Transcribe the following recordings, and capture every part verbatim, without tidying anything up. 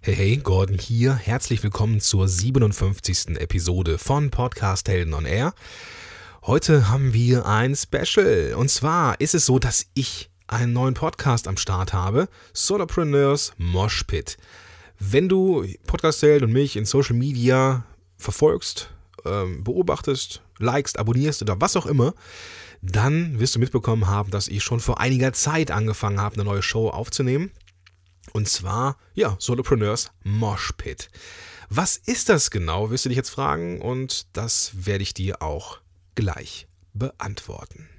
Hey, hey, Gordon hier. Herzlich willkommen zur siebenundfünfzigsten Episode von Podcast Helden on Air. Heute haben wir ein Special. Und zwar ist es so, dass ich einen neuen Podcast am Start habe. Solopreneurs Mosh Pit. Wenn du Podcast Helden und mich in Social Media verfolgst, ähm, beobachtest, likest, abonnierst oder was auch immer, dann wirst du mitbekommen haben, dass ich schon vor einiger Zeit angefangen habe, eine neue Show aufzunehmen. Und zwar, ja, Solopreneurs Mosh Pit. Was ist das genau, wirst du dich jetzt fragen, und das werde ich dir auch gleich beantworten.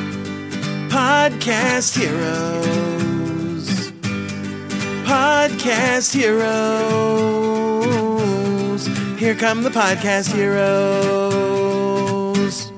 Podcast Heroes. Podcast Heroes. Here come the Podcast Heroes.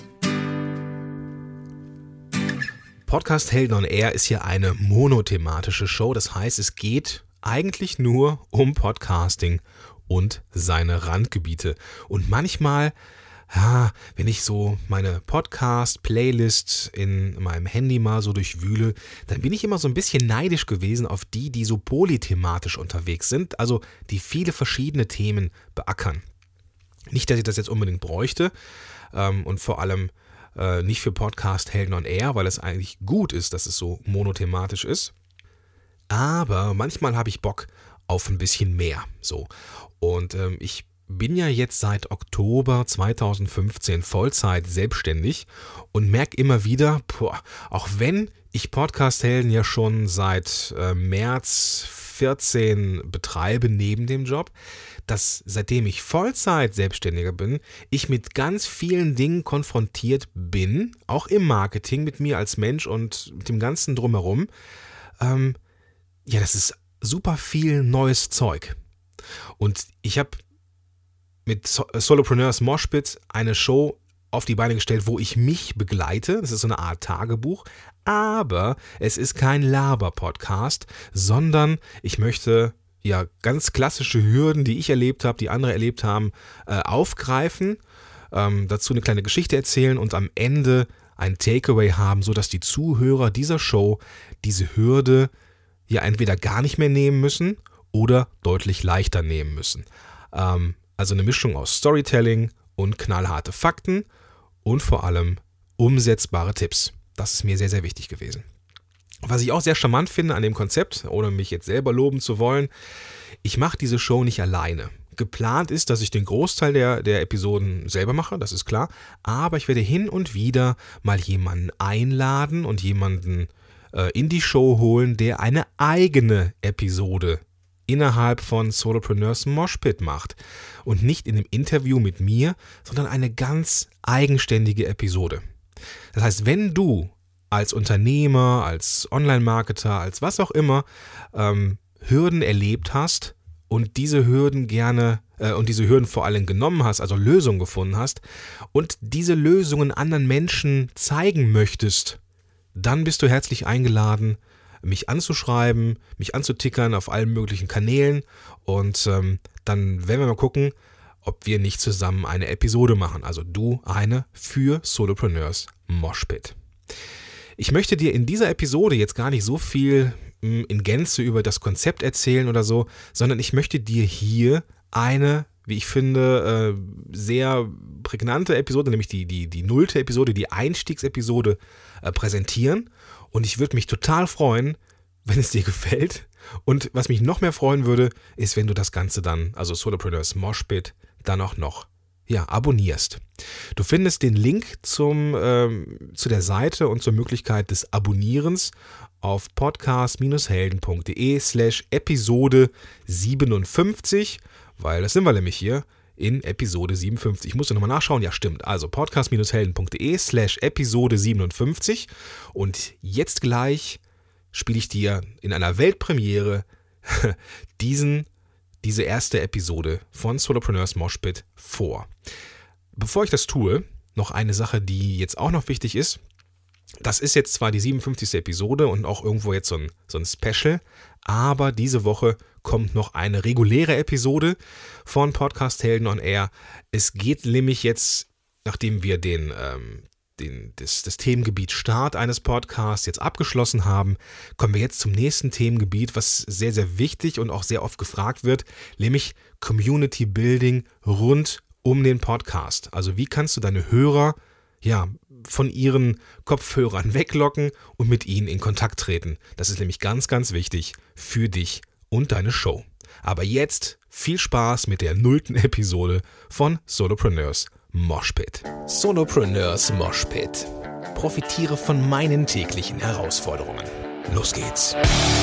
Podcast Helden on Air ist ja eine monothematische Show. Das heißt, es geht eigentlich nur um Podcasting und seine Randgebiete. Und manchmal, ja, wenn ich so meine Podcast-Playlist in meinem Handy mal so durchwühle, dann bin ich immer so ein bisschen neidisch gewesen auf die, die so polythematisch unterwegs sind, also die viele verschiedene Themen beackern. Nicht, dass ich das jetzt unbedingt bräuchte, ähm, und vor allem äh, nicht für Podcast Helden on Air, weil es eigentlich gut ist, dass es so monothematisch ist. Aber manchmal habe ich Bock auf ein bisschen mehr. So. Und ähm, ich bin ja jetzt seit Oktober zweitausendfünfzehn Vollzeit selbstständig und merke immer wieder, boah, auch wenn ich Podcast Helden ja schon seit äh, März vierzehn betreibe neben dem Job, dass seitdem ich Vollzeit Selbstständiger bin, ich mit ganz vielen Dingen konfrontiert bin, auch im Marketing mit mir als Mensch und mit dem Ganzen drumherum. Ähm, ja, das ist super viel neues Zeug. Und ich habe mit Solopreneurs Mosh Pit eine Show auf die Beine gestellt, wo ich mich begleite. Das ist so eine Art Tagebuch. Aber es ist kein Laber-Podcast, sondern ich möchte ja ganz klassische Hürden, die ich erlebt habe, die andere erlebt haben, äh, aufgreifen, ähm, dazu eine kleine Geschichte erzählen und am Ende ein Takeaway haben, sodass die Zuhörer dieser Show diese Hürde ja entweder gar nicht mehr nehmen müssen oder deutlich leichter nehmen müssen. Ähm, also eine Mischung aus Storytelling und knallharte Fakten und vor allem umsetzbare Tipps. Das ist mir sehr, sehr wichtig gewesen. Was ich auch sehr charmant finde an dem Konzept, ohne mich jetzt selber loben zu wollen, ich mache diese Show nicht alleine. Geplant ist, dass ich den Großteil der, der Episoden selber mache, das ist klar, aber ich werde hin und wieder mal jemanden einladen und jemanden äh, in die Show holen, der eine eigene Episode innerhalb von Solopreneurs Mosh Pit macht. Und nicht in einem Interview mit mir, sondern eine ganz eigenständige Episode. Das heißt, wenn du als Unternehmer, als Online-Marketer, als was auch immer, ähm, Hürden erlebt hast und diese Hürden gerne äh, und diese Hürden vor allem genommen hast, also Lösungen gefunden hast und diese Lösungen anderen Menschen zeigen möchtest, dann bist du herzlich eingeladen, mich anzuschreiben, mich anzutickern auf allen möglichen Kanälen, und ähm, dann werden wir mal gucken, ob wir nicht zusammen eine Episode machen. Also du eine für Solopreneurs Mosh Pit. Ich möchte dir in dieser Episode jetzt gar nicht so viel in Gänze über das Konzept erzählen oder so, sondern ich möchte dir hier eine, wie ich finde, sehr prägnante Episode, nämlich die, die, die nullte Episode, die Einstiegsepisode präsentieren. Und ich würde mich total freuen, wenn es dir gefällt. Und was mich noch mehr freuen würde, ist, wenn du das Ganze dann, also Solopreneurs Mosh Pit, dann auch noch ja, abonnierst. Du findest den Link zum, ähm, zu der Seite und zur Möglichkeit des Abonnierens auf podcast-helden.de slash Episode siebenundfünfzig, weil das sind wir nämlich hier in Episode siebenundfünfzig. Ich musste nochmal nachschauen, ja stimmt, also podcast-helden.de slash Episode siebenundfünfzig, und jetzt gleich spiele ich dir in einer Weltpremiere diesen diese erste Episode von Solopreneurs Mosh Pit vor. Bevor ich das tue, noch eine Sache, die jetzt auch noch wichtig ist. Das ist jetzt zwar die siebenundfünfzigste Episode und auch irgendwo jetzt so ein, so ein Special, aber diese Woche kommt noch eine reguläre Episode von Podcast Helden on Air. Es geht nämlich jetzt, nachdem wir den, ähm, den, das, das Themengebiet Start eines Podcasts jetzt abgeschlossen haben, kommen wir jetzt zum nächsten Themengebiet, was sehr, sehr wichtig und auch sehr oft gefragt wird, nämlich Community Building rund um den Podcast. Also wie kannst du deine Hörer ja, von ihren Kopfhörern weglocken und mit ihnen in Kontakt treten. Das ist nämlich ganz, ganz wichtig für dich und deine Show. Aber jetzt viel Spaß mit der nullten Episode von Solopreneurs Moshpit. Solopreneurs Moshpit. Profitiere von meinen täglichen Herausforderungen. Los geht's.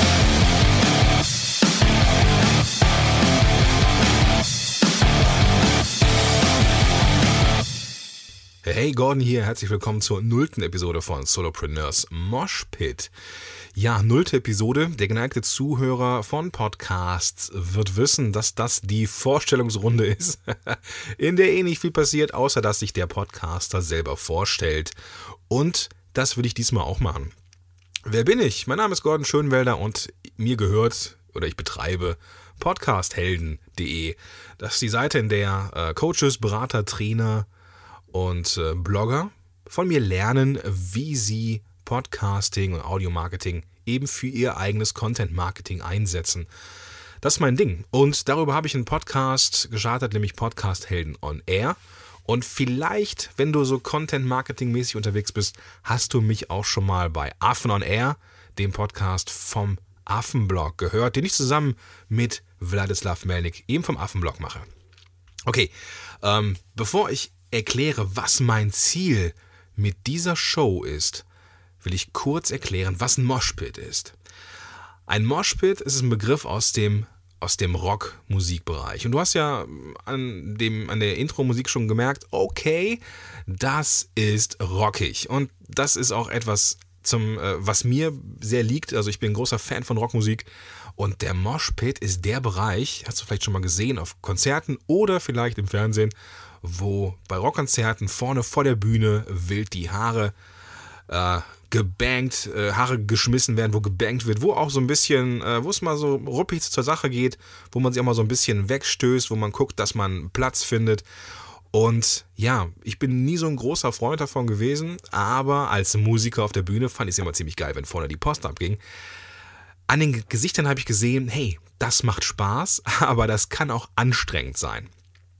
Hey, Gordon hier, herzlich willkommen zur nullten Episode von Solopreneurs Moshpit. Ja, nullte Episode. Der geneigte Zuhörer von Podcasts wird wissen, dass das die Vorstellungsrunde ist, in der eh nicht viel passiert, außer dass sich der Podcaster selber vorstellt. Und das will ich diesmal auch machen. Wer bin ich? Mein Name ist Gordon Schönwelder und mir gehört, oder ich betreibe podcasthelden punkt de. Das ist die Seite, in der äh, Coaches, Berater, Trainer und äh, Blogger von mir lernen, wie sie Podcasting und Audio-Marketing eben für ihr eigenes Content-Marketing einsetzen. Das ist mein Ding. Und darüber habe ich einen Podcast gestartet, nämlich Podcast Helden on Air. Und vielleicht, wenn du so Content-Marketing-mäßig unterwegs bist, hast du mich auch schon mal bei Affen on Air, dem Podcast vom Affenblog, gehört, den ich zusammen mit Wladislav Melnik eben vom Affenblog mache. Okay, ähm, bevor ich erkläre, was mein Ziel mit dieser Show ist, will ich kurz erklären, was ein Moshpit ist. Ein Moshpit ist ein Begriff aus dem, aus dem Rock-Musikbereich. Und du hast ja an, dem, an der Intro-Musik schon gemerkt, okay, das ist rockig. Und das ist auch etwas, zum, äh, was mir sehr liegt. Also ich bin ein großer Fan von Rockmusik. Und der Moshpit ist der Bereich, hast du vielleicht schon mal gesehen auf Konzerten oder vielleicht im Fernsehen, wo bei Rockkonzerten vorne vor der Bühne wild die Haare äh, gebankt, äh, Haare geschmissen werden, wo gebankt wird, wo auch so ein bisschen, äh, wo es mal so ruppig zur Sache geht, wo man sich auch mal so ein bisschen wegstößt, wo man guckt, dass man Platz findet. Und ja, ich bin nie so ein großer Freund davon gewesen, aber als Musiker auf der Bühne fand ich es immer ziemlich geil, wenn vorne die Post abging. An den Gesichtern habe ich gesehen, hey, das macht Spaß, aber das kann auch anstrengend sein.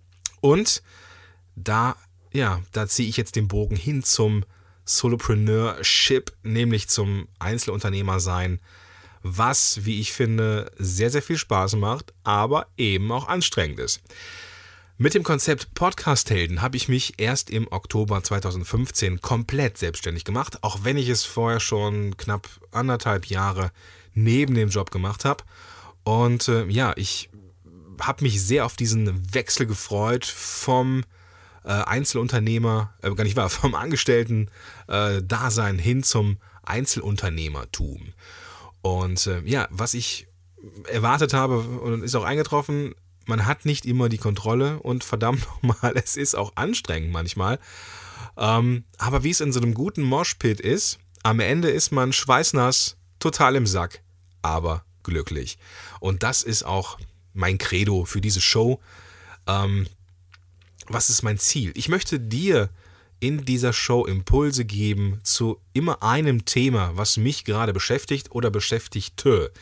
Und Da, ja, da ziehe ich jetzt den Bogen hin zum Solopreneurship, nämlich zum Einzelunternehmersein, was, wie ich finde, sehr, sehr viel Spaß macht, aber eben auch anstrengend ist. Mit dem Konzept Podcast-Helden habe ich mich erst im Oktober zweitausendfünfzehn komplett selbstständig gemacht, auch wenn ich es vorher schon knapp anderthalb Jahre neben dem Job gemacht habe. Und äh, ja, ich habe mich sehr auf diesen Wechsel gefreut vom Einzelunternehmer, äh, gar nicht wahr, vom Angestellten-Dasein äh, hin zum Einzelunternehmertum. Und äh, ja, was ich erwartet habe und ist auch eingetroffen, man hat nicht immer die Kontrolle und verdammt nochmal, es ist auch anstrengend manchmal. Ähm, aber wie es in so einem guten Moshpit ist, am Ende ist man schweißnass, total im Sack, aber glücklich. Und das ist auch mein Credo für diese Show. Ähm, Was ist mein Ziel? Ich möchte dir in dieser Show Impulse geben zu immer einem Thema, was mich gerade beschäftigt oder beschäftigte.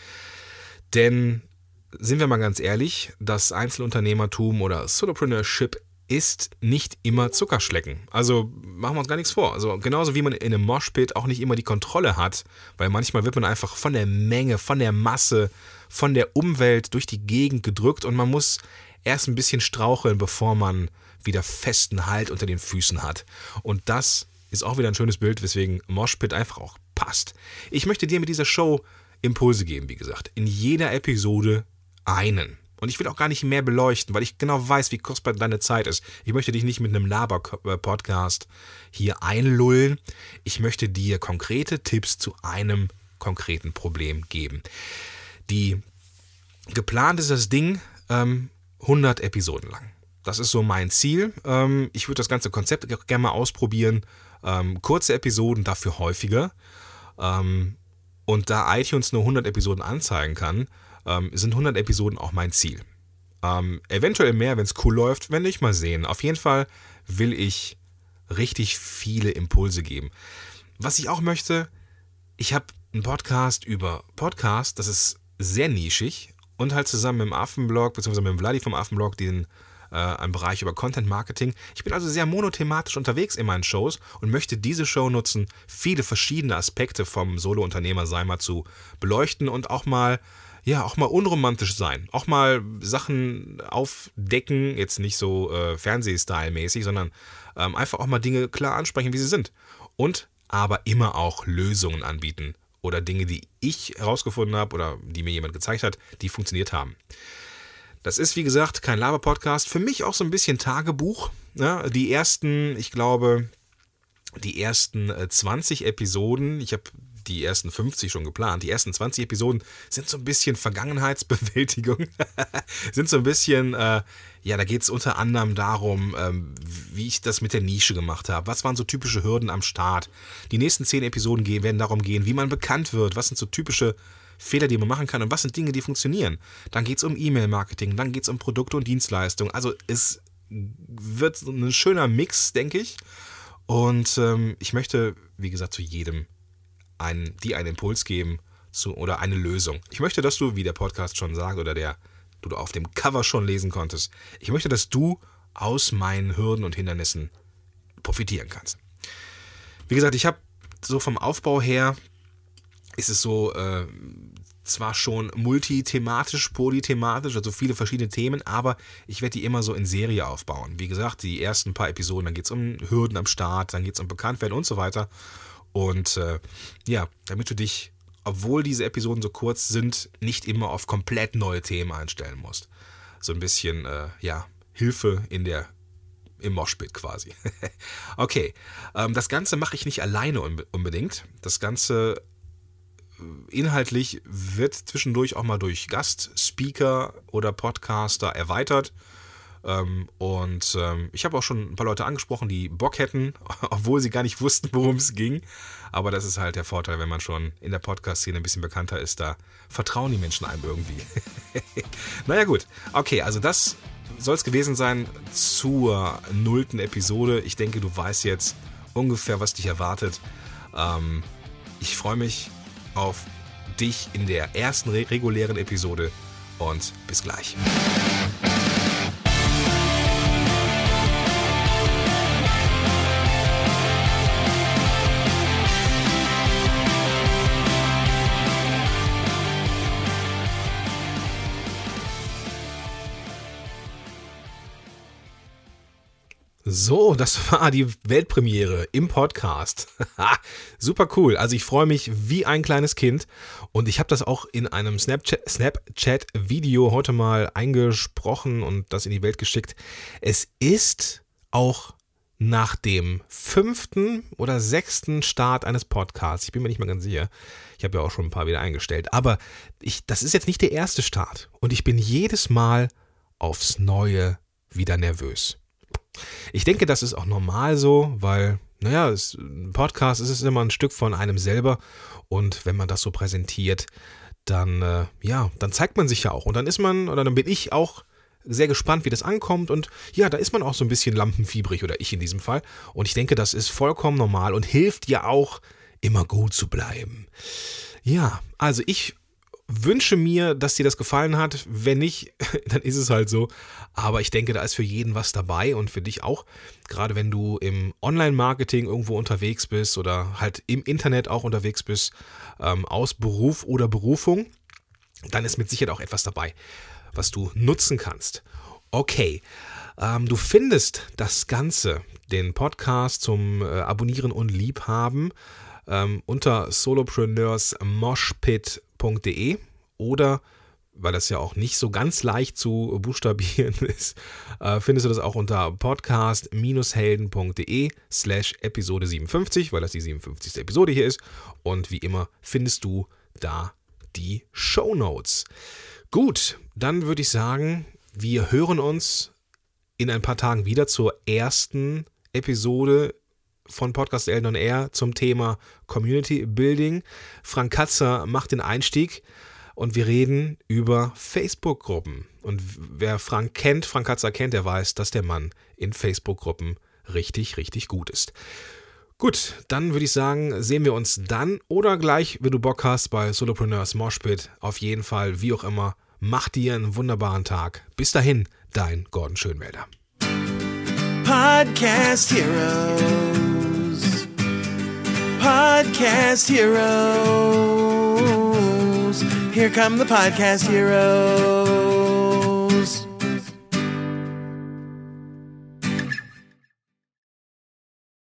Denn, sind wir mal ganz ehrlich, das Einzelunternehmertum oder Solopreneurship ist nicht immer Zuckerschlecken. Also machen wir uns gar nichts vor. Also genauso wie man in einem Moshpit auch nicht immer die Kontrolle hat, weil manchmal wird man einfach von der Menge, von der Masse, von der Umwelt durch die Gegend gedrückt und man muss erst ein bisschen straucheln, bevor man wieder festen Halt unter den Füßen hat. Und das ist auch wieder ein schönes Bild, weswegen Moshpit einfach auch passt. Ich möchte dir mit dieser Show Impulse geben, wie gesagt. In jeder Episode einen. Und ich will auch gar nicht mehr beleuchten, weil ich genau weiß, wie kostbar deine Zeit ist. Ich möchte dich nicht mit einem Laber-Podcast hier einlullen. Ich möchte dir konkrete Tipps zu einem konkreten Problem geben. Die geplant ist das Ding ähm, hundert Episoden lang. Das ist so mein Ziel. Ähm, ich würde das ganze Konzept gerne mal ausprobieren. Ähm, kurze Episoden, dafür häufiger. Ähm, und da iTunes nur hundert Episoden anzeigen kann, ähm, sind hundert Episoden auch mein Ziel. Ähm, eventuell mehr, wenn es cool läuft, wenn nicht, mal sehen. Auf jeden Fall will ich richtig viele Impulse geben. Was ich auch möchte, ich habe einen Podcast über Podcast, das ist sehr nischig und halt zusammen mit dem Affenblog, beziehungsweise mit dem Vladi vom Affenblog, den äh, einen Bereich über Content Marketing. Ich bin also sehr monothematisch unterwegs in meinen Shows und möchte diese Show nutzen, viele verschiedene Aspekte vom Solo-Unternehmer sein mal zu beleuchten und auch mal, ja, auch mal unromantisch sein. Auch mal Sachen aufdecken, jetzt nicht so äh, Fernseh-Style-mäßig, sondern ähm, einfach auch mal Dinge klar ansprechen, wie sie sind. Und aber immer auch Lösungen anbieten oder Dinge, die ich herausgefunden habe oder die mir jemand gezeigt hat, die funktioniert haben. Das ist, wie gesagt, kein Laber-Podcast. Für mich auch so ein bisschen Tagebuch. Ja, die ersten, ich glaube, die ersten zwanzig Episoden, ich habe die ersten fünfzig schon geplant, die ersten zwanzig Episoden sind so ein bisschen Vergangenheitsbewältigung, sind so ein bisschen, äh, ja, da geht es unter anderem darum, ähm, wie ich das mit der Nische gemacht habe, was waren so typische Hürden am Start. Die nächsten zehn Episoden gehen, werden darum gehen, wie man bekannt wird, was sind so typische Fehler, die man machen kann und was sind Dinge, die funktionieren. Dann geht es um E-Mail-Marketing, dann geht es um Produkte und Dienstleistungen, also es wird ein schöner Mix, denke ich, und ähm, ich möchte, wie gesagt, zu jedem einen, die einen Impuls geben zu, oder eine Lösung. Ich möchte, dass du, wie der Podcast schon sagt oder der du auf dem Cover schon lesen konntest, ich möchte, dass du aus meinen Hürden und Hindernissen profitieren kannst. Wie gesagt, ich habe so vom Aufbau her, ist es so äh, zwar schon multithematisch, polythematisch, also viele verschiedene Themen, aber ich werde die immer so in Serie aufbauen. Wie gesagt, die ersten paar Episoden, dann geht es um Hürden am Start, dann geht es um Bekanntwerden und so weiter. Und äh, ja, damit du dich, obwohl diese Episoden so kurz sind, nicht immer auf komplett neue Themen einstellen musst. So ein bisschen, äh, ja, Hilfe in der, im Moshpit quasi. Okay, ähm, das Ganze mache ich nicht alleine unbedingt. Das Ganze inhaltlich wird zwischendurch auch mal durch Gastspeaker oder Podcaster erweitert. Ähm, und ähm, ich habe auch schon ein paar Leute angesprochen, die Bock hätten, obwohl sie gar nicht wussten, worum es ging. Aber das ist halt der Vorteil, wenn man schon in der Podcast-Szene ein bisschen bekannter ist, da vertrauen die Menschen einem irgendwie. Naja gut, okay, also das soll es gewesen sein zur nullten Episode. Ich denke, du weißt jetzt ungefähr, was dich erwartet. Ähm, ich freue mich auf dich in der ersten re- regulären Episode und bis gleich. So, das war die Weltpremiere im Podcast. Super cool. Also ich freue mich wie ein kleines Kind und ich habe das auch in einem Snapchat, Snapchat-Video heute mal eingesprochen und das in die Welt geschickt. Es ist auch nach dem fünften oder sechsten Start eines Podcasts, ich bin mir nicht mehr ganz sicher, ich habe ja auch schon ein paar wieder eingestellt, aber ich, das ist jetzt nicht der erste Start und ich bin jedes Mal aufs Neue wieder nervös. Ich denke, das ist auch normal so, weil, naja, es, ein Podcast ist es immer ein Stück von einem selber und wenn man das so präsentiert, dann, äh, ja, dann zeigt man sich ja auch und dann ist man, oder dann bin ich auch sehr gespannt, wie das ankommt und ja, da ist man auch so ein bisschen lampenfiebrig oder ich in diesem Fall und ich denke, das ist vollkommen normal und hilft ja auch, immer gut zu bleiben. Ja, also ich wünsche mir, dass dir das gefallen hat. Wenn nicht, dann ist es halt so. Aber ich denke, da ist für jeden was dabei und für dich auch. Gerade wenn du im Online-Marketing irgendwo unterwegs bist oder halt im Internet auch unterwegs bist, ähm, aus Beruf oder Berufung, dann ist mit Sicherheit auch etwas dabei, was du nutzen kannst. Okay, ähm, du findest das Ganze, den Podcast zum äh, Abonnieren und Liebhaben, ähm, unter solopreneurs moshpit punkt de oder, weil das ja auch nicht so ganz leicht zu buchstabieren ist, äh, findest du das auch unter podcast-helden.de slash Episode siebenundfünfzig, weil das die siebenundfünfzigste Episode hier ist und wie immer findest du da die Shownotes. Gut, dann würde ich sagen, wir hören uns in ein paar Tagen wieder zur ersten Episode von Podcast Helden on Air zum Thema Community Building. Frank Katzer macht den Einstieg und wir reden über Facebook-Gruppen. Und wer Frank kennt, Frank Katzer kennt, der weiß, dass der Mann in Facebook-Gruppen richtig, richtig gut ist. Gut, dann würde ich sagen, sehen wir uns dann oder gleich, wenn du Bock hast, bei Solopreneurs Moshpit. Auf jeden Fall, wie auch immer, mach dir einen wunderbaren Tag. Bis dahin, dein Gordon Schönwälder. Podcast Heroes. Podcast Heroes. Here come the Podcast Heroes.